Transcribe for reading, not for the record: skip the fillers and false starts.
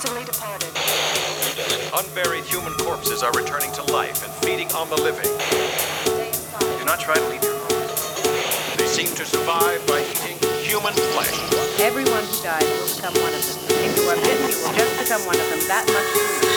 recently departed. Unburied human corpses are returning to life and feeding on the living. Do not try to leave your home. They seem to survive by eating human flesh. Everyone who dies will become one of them. If you are bitten, you will just become one of them that much sooner.